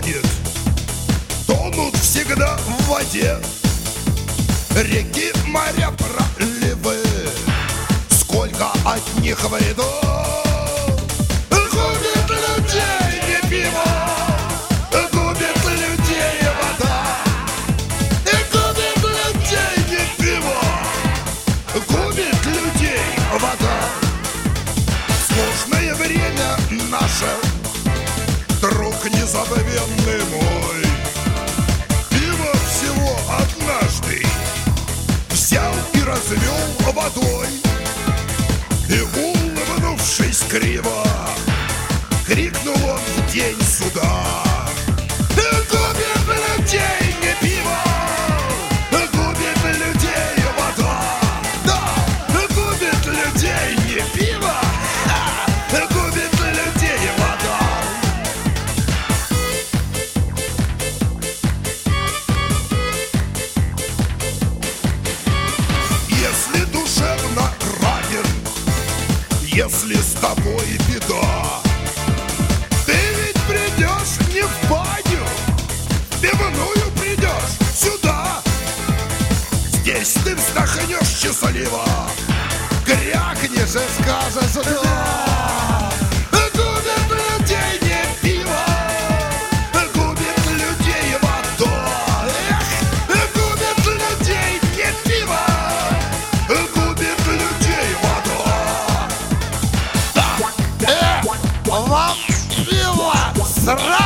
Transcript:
тонет, тонут всегда в воде. Реки, моря, проливы, сколько от них вреда. Губит людей не пиво, губит людей вода. И губит людей не пиво, губит людей вода. Сложное время наше, друг незабвенный мой, пиво всего однажды взял и развел водой. И, улыбнувшись криво, крикнул он в день суда: губит людей не пиво, губит людей вода. Да, губит людей не пиво, губит людей вода. Если душевно ранен, если с тобой беда, ты ведь придешь не в баню, в пивную придешь сюда. Здесь ты вздохнешь счастливо, крякнешь и скажешь да. Губит людей не пиво, губит людей вода. Эх, губит людей не пиво, губит людей вода. Вам пиво сразу